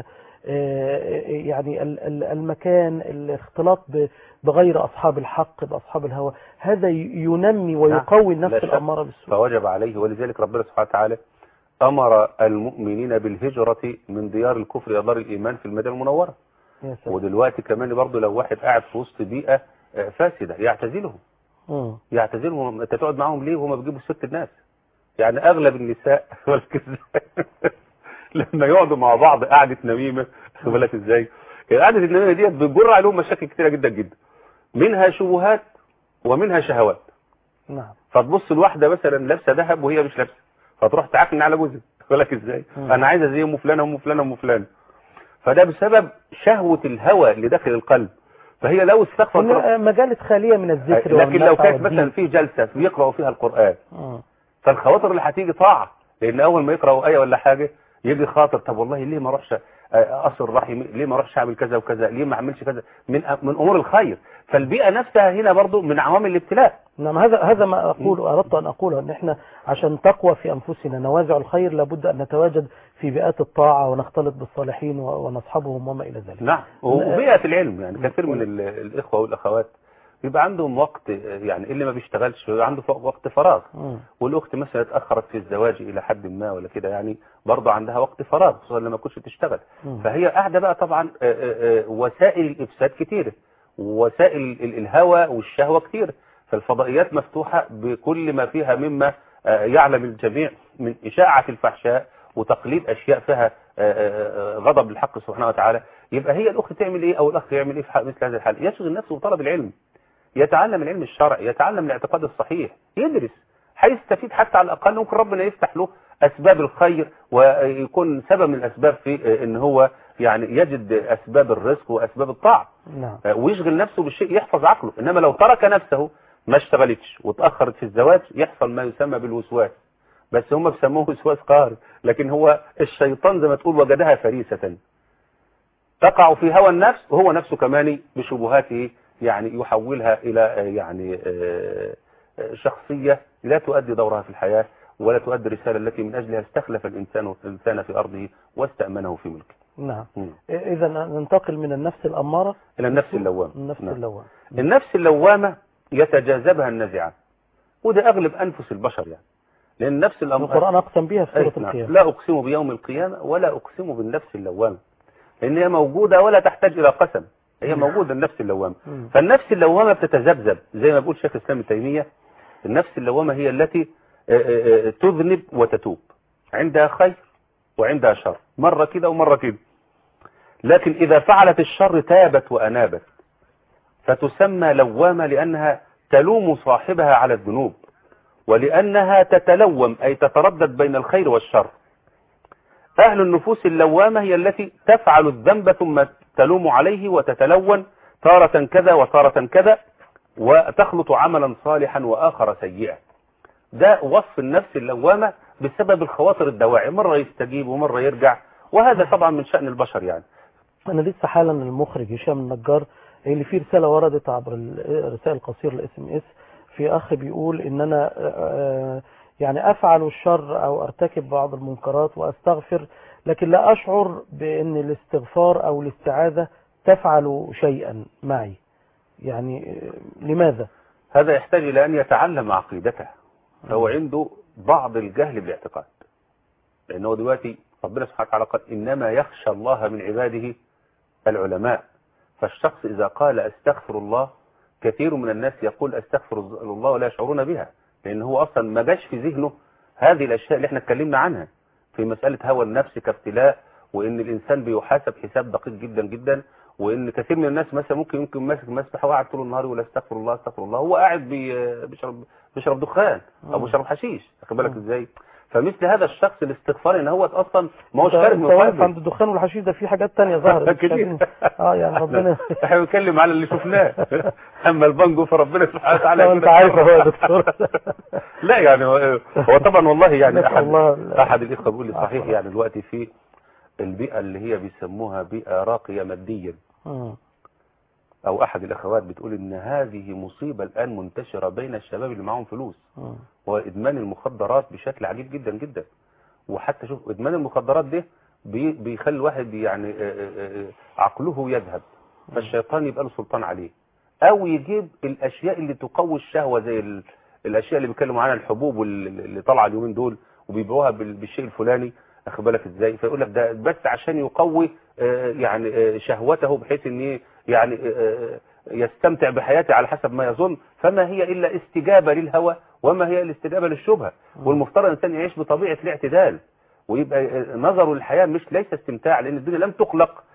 يعني المكان، الاختلاط بغير أصحاب الحق بأصحاب الهوى، هذا ينمي ويقوي النفس الأمارة بالسوء. فوجب عليه، ولذلك ربنا سبحانه وتعالى أمر المؤمنين بالهجرة من ديار الكفر إلى دار الإيمان في المدينة المنورة. ودلوقتي كمان برضه لو واحد قاعد في وسط بيئة فاسدة يعتزلهم. مم. يعتزلهم. انت تقعد معاهم ليه وهم بيجيبوا ست الناس؟ يعني اغلب النساء لما يقعدوا مع بعض قعدة نميمة، خد بالك ازاي؟ قعدة النميمة ديت بتجر عليهم مشاكل كتيرة جدا جدا، منها شبهات ومنها شهوات. نعم. فتبص الواحدة مثلا لابسه ذهب وهي مش لابسه، فتروح تعكن على جوزها، خد بالك ازاي؟ مم. انا عايزه زي ام فلانه وام فلانه وام فلانه. فده بسبب شهوة الهوى اللي داخل القلب. فهي لو استغفر مجالس خالية من الذكر، لكن لو كانت مثلا في جلسة بيقرأوا فيها القرآن م. فالخواطر اللي هتيجي طاعة، لأن أول ما يقرأوا آية ولا حاجة يجي خاطر طب والله ليه ما اروحش أصل رحم، ليه ما اروحش أعمل كذا وكذا، ليه ما أعملش كذا من من أمور الخير. فالبيئة نفسها هنا برضو من عوامل الابتلاء. نعم، هذا هذا ما أقول أردت أن أقوله، أن إحنا عشان تقوى في أنفسنا نوازع الخير لابد أن نتواجد في بيئات الطاعة ونختلط بالصالحين ونصحبهم وما إلى ذلك. نعم، وبيئة العلم. يعني كثير من الإخوة والأخوات بيبقى عندهم وقت، يعني اللي ما بيشتغلش بيبقى عنده وقت فراغ، والأخت مثلا اتأخرت في الزواج إلى حد ما ولا كده، يعني برضه عندها وقت فراغ خصوصا لما كنتش تشتغل. م. فهي قاعدة بقى طبعا وسائل الإفساد كتيرة، ووسائل الهوى والشهوة كتيرة، فالفضائيات مفتوحة بكل ما فيها مما يعلم الجميع من إشاعة الفحشاء وتقليد أشياء فيها غضب للحق سبحانه وتعالى. يبقى هي الأخت تعمل إيه أو الأخ يعمل إيه في مثل هذا الحال؟ يشغل نفسه بطلب العلم، يتعلم العلم الشرعي، يتعلم الاعتقاد الصحيح، يدرس، هيستفيد حتى على الأقل ممكن ربنا يفتح له أسباب الخير ويكون سبب من الأسباب في إن هو يعني يجد أسباب الرزق وأسباب الطاعة. نعم. ويشغل نفسه بالشيء يحفظ عقله. إنما لو ترك نفسه ما اشتغلتش وتأخرت في الزواج يحصل ما يسمى بالوسواس، بس هم بيسموه وسواس قهري، لكن هو الشيطان زي ما تقول وجدها فريسة تقع في هوى النفس، وهو نفسه كمان بشبهاته يعني يحولها إلى يعني شخصية لا تؤدي دورها في الحياة ولا تؤدي الرسالة التي من أجلها استخلف الإنسان الإنسان في أرضه واستأمنه في ملكه. نعم. إذا ننتقل من النفس الأمارة إلى النفس اللوامة. النفس نعم. اللوامة. النفس اللوامة يتجاذبها النزعة، وده أغلب أنفس البشر يعني، لأن نفس الأمر القرآن أقسم بها في سورة نعم. القيامة. لا أقسم بيوم القيامة ولا أقسم بالنفس اللوامة، لأن هي موجودة ولا تحتاج إلى قسم، هي موجودة النفس اللوامة. فالنفس اللوامة بتتذبذب زي ما بيقول شيخ الإسلام ابن تيمية، النفس اللوامة هي التي تذنب وتتوب، عندها خير وعندها شر، مرة كده ومرة كده، لكن إذا فعلت الشر تابت وأنابت، فتسمى لوامة لأنها تلوم صاحبها على الذنوب، ولأنها تتلوم أي تتردد بين الخير والشر. أهل النفوس اللوامة هي التي تفعل الذنب ثم تلوم عليه وتتلون تارة كذا وتارة كذا، وتخلط عملا صالحا وآخر سيئا. ده وصف النفس اللوامة بسبب الخواطر الدواعي، مرة يستجيب ومرة يرجع، وهذا طبعا من شأن البشر يعني. أنا لسه حالا المخرج هشام النجار اللي فيه رسالة وردت عبر الرسائل القصيرة الاس ام اس، في أخ بيقول إن أنا يعني أفعل الشر أو أرتكب بعض المنكرات وأستغفر، لكن لا أشعر بأن الاستغفار أو الاستعاذة تفعل شيئا معي، يعني لماذا؟ هذا يحتاج إلى أن يتعلم عقيدته، فهو عنده بعض الجهل بالاعتقاد، لأنه دلوقتي ربنا سبحانه وتعالى قال إنما يخشى الله من عباده العلماء، فالشخص إذا قال أستغفر الله، كثير من الناس يقول أستغفر الله ولا يشعرون بها، لأن هو أصلا ما جاش في ذهنه هذه الأشياء اللي احنا اتكلمنا عنها في مسألة هوى النفس كابتلاء، وإن الإنسان بيحاسب حساب دقيق جدا جدا، وإن كثير من الناس مثلا ممكن يمكن ماسك مسبح وقاعد طول النهار يقول أستغفر الله أستغفر الله، هو قاعد بيشرب بيشرب دخان أو بيشرب حشيش، واخد بالك إزاي؟ فمثل هذا الشخص الاستغفار ان هو اصلا ما هوش خارج من قلبه عند الدخان والحشيش، ده في حاجات تانية ظهرت كتير. اه يعني ربنا احنا بنتكلم على اللي شفناه، اما البانجو فربنا سبحانه وتعالى انت عارف هو يا دكتور. لا يعني هو طبعا والله يعني احد الله احد الاخوه بيقول لي صحيح يعني دلوقتي في البيئه اللي هي بيسموها بيئه راقيه ماديا، او احد الاخوات بتقول ان هذه مصيبه الان منتشره بين الشباب اللي معاهم فلوس، وادمان المخدرات بشكل عجيب جدا جدا. وحتى شوف ادمان المخدرات ده بيخلي الواحد يعني عقله يذهب، فالشيطان يبقى له سلطان عليه، او يجيب الاشياء اللي تقوي الشهوه زي الاشياء اللي بيتكلموا عنها، الحبوب اللي طالعه اليومين دول وبيبيعوها بالشيء الفلاني، اخد بالك ازاي؟ فيقول لك ده بس عشان يقوي يعني شهوته، بحيث ان يعني يستمتع بحياته على حسب ما يظن، فما هي الا استجابه للهوى وما هي الاستجابه للشبهه. والمفترض الانسان يعيش بطبيعه الاعتدال، ويبقى نظره للحياه مش ليس استمتاع، لان الدنيا لم تخلق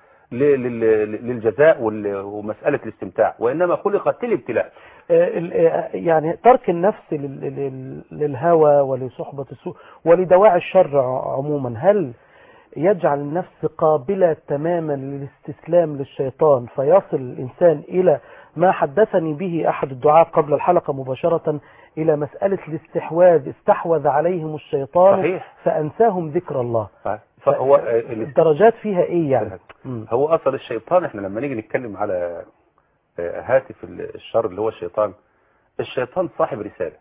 للجزاء ومساله الاستمتاع، وانما خلقت للابتلاء. يعني ترك النفس للهوى ولصحبه السوء ولدواعي الشر عموما، هل يجعل النفس قابلة تماما للاستسلام للشيطان، فيصل الإنسان إلى ما حدثني به أحد الدعاة قبل الحلقة مباشرة، إلى مسألة الاستحواذ، استحوذ عليهم الشيطان صحيح. فأنساهم ذكر الله. فهو الدرجات فيها إيه يعني؟ هو أصل الشيطان، إحنا لما نيجي نتكلم على هاتف الشر اللي هو الشيطان، الشيطان صاحب رسالة،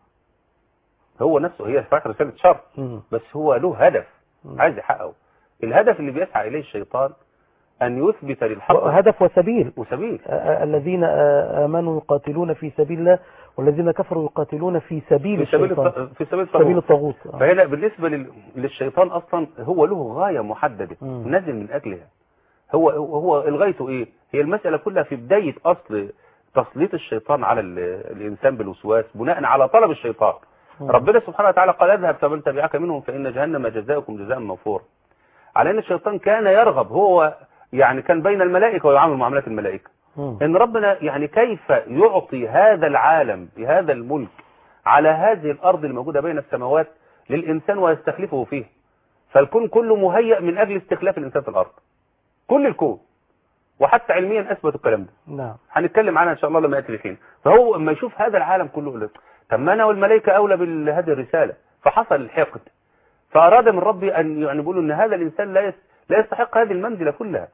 هو نفسه هي صاحب رسالة شر، بس هو له هدف عايز يحققه. الهدف اللي بيسعى إليه الشيطان أن يثبت للحق هدف وسبيل وسبيل الذين آمنوا يقاتلون في سبيل الله والذين كفروا يقاتلون في سبيل في سبيل الشيطان في سبيل سبيل الطاغوت. فهنا بالنسبة للشيطان أصلا هو له غاية محددة نزل من أجلها. هو هو غايته إيه؟ هي المسألة كلها في بداية أصل تسليط الشيطان على الإنسان بالوسواس بناء على طلب الشيطان. ربنا سبحانه وتعالى قال اذهب فمن تبعك منهم فإن جهنم جزاؤكم جزاء موفورا. على أن الشيطان كان يرغب، هو يعني كان بين الملائكة ويعامل معاملات الملائكة، إن ربنا يعني كيف يعطي هذا العالم بهذا الملك على هذه الأرض الموجودة بين السماوات للإنسان ويستخلفه فيه، فالكون كله مهيأ من أجل استخلاف الإنسان في الأرض، كل الكون، وحتى علميا أثبتوا الكلام ده. نعم. هنتكلم عنها إن شاء الله لما يأتي الحين. فهو لما يشوف هذا العالم كله، طب ما أنا والملائكة أولى بهذه الرسالة، فحصل الحقد، فأراد من ربي أن يعني يقولوا أن هذا الإنسان لا لا يستحق هذه المنزلة كلها،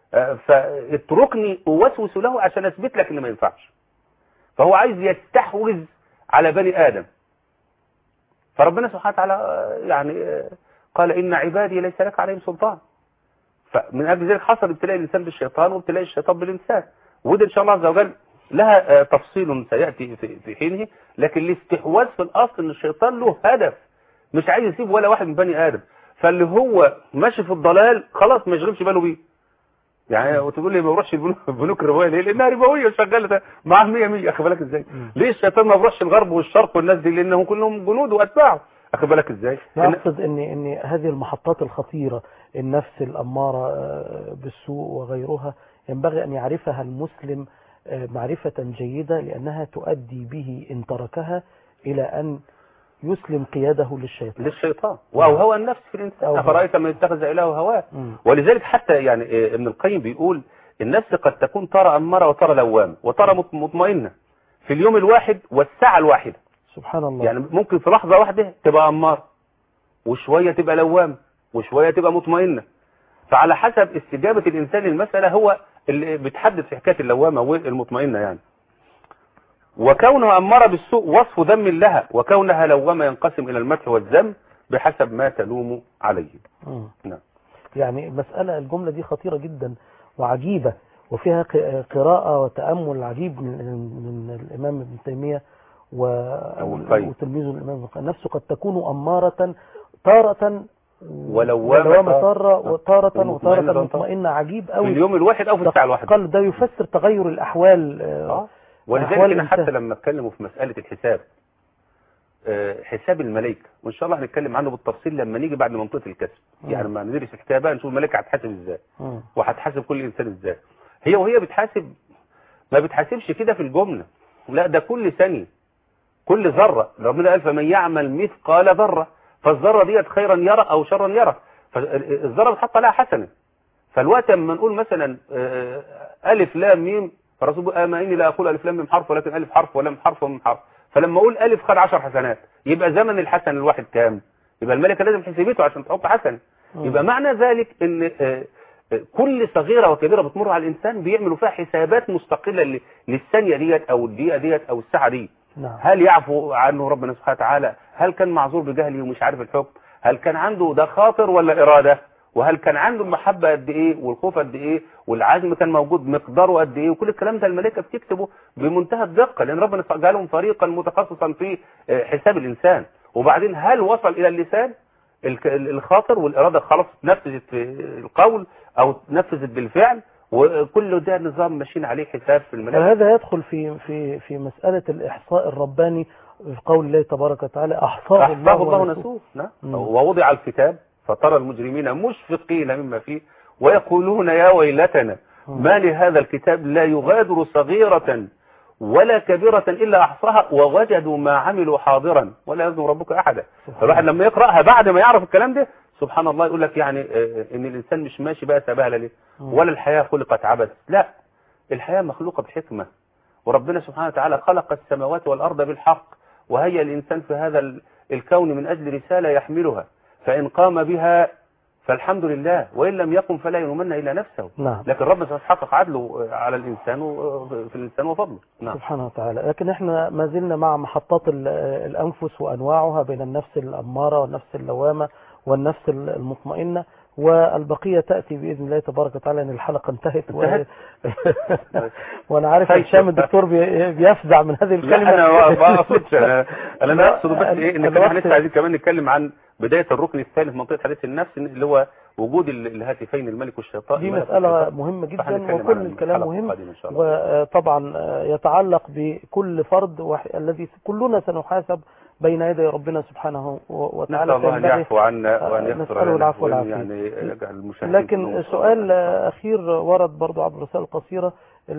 فاتركني أوسوس له عشان أثبت لك إن ما ينفعش. فهو عايز يستحوذ على بني آدم، فربنا سبحانه وتعالى يعني قال إن عبادي ليس لك عليهم سلطان. فمن أجل ذلك حصل ابتلاء الإنسان بالشيطان وابتلاء الشيطان بالإنسان، وده إن شاء الله عز وجل لها تفصيل سيأتي في حينه، لكن الاستحواذ في الأصل ان الشيطان له هدف، مش عايز يسيب ولا واحد من بني آدم. فاللي هو ماشي في الضلال خلاص ما يشغلش باله بيه. يعني وتقول لي ما بروحش البنوك الربويه ليه؟ لانها ربويه شغاله معاه مية مية. اخد بالك ازاي؟ ليه الشيطان ما بروحش الغرب والشرق والناس دي؟ لانهم كلهم جنود واتباعه. اخد بالك ازاي؟ اقصد ان ان هذه المحطات الخطيره، النفس الاماره بالسوء وغيرها، ينبغي ان يعرفها المسلم معرفه جيده، لانها تؤدي به ان تركها الى ان يسلم قياده للشيطان للشيطان وهو النفس في الانسان. افرايت من اتخذ الهه هواه. ولذلك حتى يعني ابن القيم بيقول النفس قد تكون ترى اماره وترى لوامه وترى مطمئنه في اليوم الواحد والساعه الواحده. سبحان الله. يعني ممكن في لحظه واحده تبقى اماره وشويه تبقى لوامه وشويه تبقى مطمئنه. فعلى حسب استجابه الانسان للمساله هو اللي بتحدد في حكايه اللوامه والمطمئنه يعني. وكونها أمارة بالسوء وصف ذم لها، وكونها لوامة ينقسم إلى المدح والذم بحسب ما تلوم عليه. نعم. يعني مسألة الجملة دي خطيرة جدا وعجيبة، وفيها قراءة وتأمل عجيب من, من الإمام ابن تيمية وتلميذه الإمام نفسه. قد تكون أمارة تارة ولوامة تارة وتارة وتارة مطمئنة. عجيب أوي في اليوم الواحد أو في الساعة الواحدة. قال ده يفسر تغير الأحوال. آه. ولذلك حتى لما اتكلموا في مسألة الحساب، حساب الملائكة، وإن شاء الله هنتكلم عنه بالتفصيل لما نيجي بعد منطقة الكسب. يعني لما ندرس الحكاية بقى نشوف الملائكة هتحاسب ازاي وهتحاسب كل إنسان ازاي. هي وهي بتحاسب ما بتحاسبش كده في الجملة، لا ده كل ثانية كل ذرة. ربنا قال فمن يعمل مثقال ذرة، فالذرة ديت خيرا يرى أو شرا يرى، فالذرة بتحط لها حسنة. فالوقت لما نقول مثلا ألف لام ميم، فالرسول قال ما إني لا أقول ألف لام ميم حرف ولكن ألف حرف ولام حرف وميم حرف. فلما أقول ألف خد عشر حسنات، يبقى زمن الحسن الواحد كام؟ يبقى الملكة لازم حسبته عشان تحط حسن. يبقى معنى ذلك إن كل صغيرة وكبيرة بتمر على الإنسان بيعملوا فيها حسابات مستقلة للثانية ديت أو الدقيقة ديت أو الساعة دي. نعم. هل يعفو عنه ربنا سبحانه وتعالى؟ هل كان معذور بجهله ومش عارف الحكم؟ هل كان عنده ده خاطر ولا إرادة؟ وهل كان عنده المحبة قد ايه والخوف قد ايه والعزم كان موجود مقداره قد ايه؟ وكل الكلام ده الملائكة بتكتبه بمنتهى الدقة، لان ربنا جعلهم فريقا متخصصا في حساب الانسان. وبعدين هل وصل الى اللسان الخاطر والإرادة خلاص نفذت في القول او نفذت بالفعل؟ وكل ده نظام ماشيين عليه حساب في الملائكة. وهذا يدخل في في في مسألة الإحصاء الرباني في قول الله تبارك وتعالى أحصاه الله, الله ونسوه. نعم. ووضع الكتاب فترى المجرمين مشفقين مما فيه ويقولون يا ويلتنا ما لهذا الكتاب لا يغادر صغيرة ولا كبيرة إلا أحصاها ووجدوا ما عملوا حاضرا ولا يظلم ربك أحدا. فالواحد لما يقرأها بعد ما يعرف الكلام ده سبحان الله يقول لك يعني إن الإنسان مش ماشي بقى سبهلة ليه ولا الحياة خلقت عبث. لا، الحياة مخلوقة بحكمة، وربنا سبحانه وتعالى خلق السماوات والأرض بالحق، وهي الإنسان في هذا الكون من أجل رسالة يحملها، فإن قام بها فالحمد لله، وإن لم يقم فلا يلومن إلا نفسه. نعم. لكن ربنا سيحقق عدله على الإنسان في الإنسان وفضله. نعم. سبحانه وتعالى. لكن احنا ما زلنا مع محطات الأنفس وأنواعها بين النفس الأمارة والنفس اللوامة والنفس المطمئنة، والبقية تأتي بإذن الله تبارك وتعالى. ان الحلقة انتهت, انتهت. و... وانا عارف هشام الدكتور بيفزع من هذه الكلمة. لا انا ما اقصدش، انا انا اقصد بس ايه ان كمان لسه عايزين كمان نتكلم عن بداية الركن الثالث منطقة حديث النفس اللي هو وجود الهاتفين الملك والشيطان. دي مسألة مهمة جدا وكل الكلام مهم، وطبعا يتعلق بكل فرد الذي كلنا سنحاسب بين يدي ربنا سبحانه وتعالى. نسأل الله أن يعفو عنا وأن يغفر لنا العفو والعافية. يعني يجعل المشاهدين. لكن سؤال أخير ورد برضو عبر رسالة قصيرة،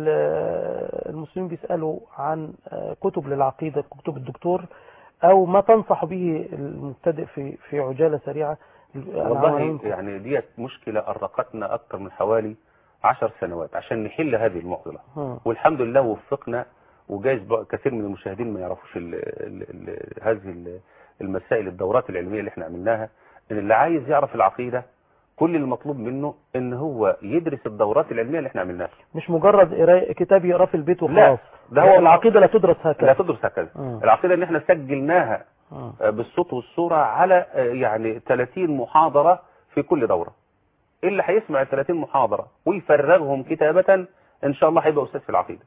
المسلمين بيسألوا عن كتب للعقيدة، كتب الدكتور، أو ما تنصح به المبتدئ في في عجالة سريعة. والله يعني ديت مشكلة أرقتنا أكثر من حوالي عشر سنوات عشان نحل هذه المعضلة، والحمد لله وفقنا. وجايز كثير من المشاهدين ما يعرفوش ال ال ال هذه المسائل، الدورات العلمية اللي احنا عملناها، ان اللي عايز يعرف العقيدة كل المطلوب منه ان هو يدرس الدورات العلمية اللي احنا عملناها، مش مجرد قراءة كتاب يقراه في البيت وخلاص. ده هو العقيدة لا تدرس هكذا، لا تدرس هكذا. العقيدة ان احنا سجلناها م. بالصوت والصورة على يعني ثلاثين محاضرة في كل دورة. اللي هيسمع ثلاثين محاضرة ويفرغهم كتابة ان شاء الله هيبقى استاذ في العقيدة.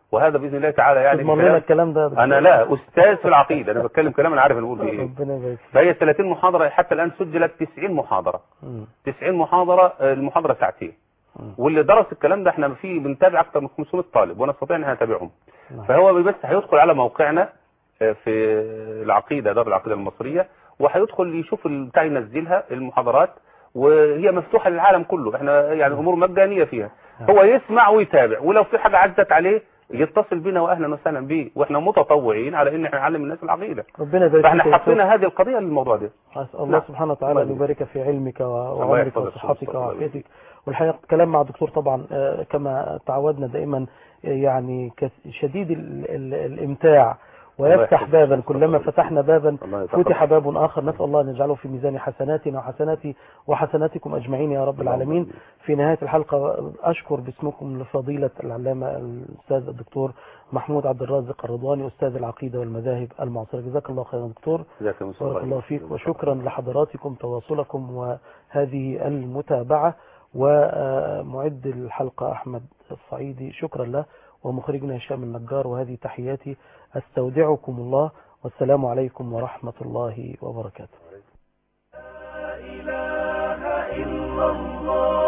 وهذا باذن الله تعالى يعني تضمن لنا الكلام ده؟ انا لا استاذ في العقيده، انا بتكلم كلام انا عارف انا بقول ايه. ربنا يبارك فيك. فهي ثلاثين محاضره حتى الان سجلت تسعين محاضره. مم. تسعين محاضره، المحاضره ساعتين. مم. واللي درس الكلام ده احنا في بنتابع اكثر من خمسمائة طالب ونستطيع ان احنا نتابعهم. نعم. فهو بس هيدخل على موقعنا في العقيده، دار العقيده المصريه، وهيدخل يشوف بتاع ينزلها المحاضرات، وهي مفتوحه للعالم كله، احنا يعني امور مجانيه فيها. هو يسمع ويتابع، ولو في حاجه عزت عليه يتصل بنا واهلا وسهلا به، واحنا متطوعين على ان احنا نعلم الناس العقيده. ربنا يبارك فاحنا فيك. حطينا هذه القضيه للموضوع ده. أسأل الله سبحانه وتعالى أن يبارك في علمك وعمرك وصحتك وعافيتك. والحقيقة الكلام مع الدكتور طبعا كما تعودنا دائما يعني شديد ال ال الامتاع، ويفتح بابا، كلما فتحنا بابا فتح باب آخر. نسأل الله أن يجعله في ميزان حسناتنا وحسناتي وحسناتكم أجمعين يا رب العالمين. في نهاية الحلقة أشكر باسمكم لفضيلة العلامة الأستاذ الدكتور محمود عبد الرازق الرضواني، أستاذ العقيدة والمذاهب المعاصرة. جزاك الله خيرا دكتور، بارك الله فيك، وشكرا لحضراتكم تواصلكم وهذه المتابعة. ومعد الحلقة أحمد الصعيدي شكرا له، ومخرجنا هشام النجار، وهذه تحياتي، أستودعكم الله، والسلام عليكم ورحمة الله وبركاته. لا إله إلا الله.